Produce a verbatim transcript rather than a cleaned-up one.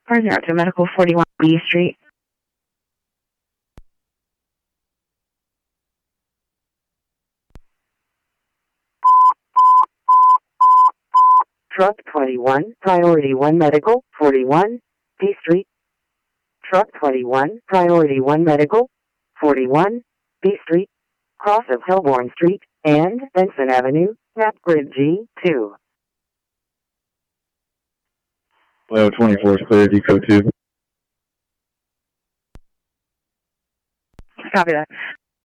four zero two Medical, forty-one B Street. Truck twenty-one, Priority one Medical, forty-one B Street. Truck twenty-one, Priority one Medical, forty-one B Street, cross of Hillborn Street and Benson Avenue, map grid G two. Leo twenty-four is clear, Decode two. Copy that.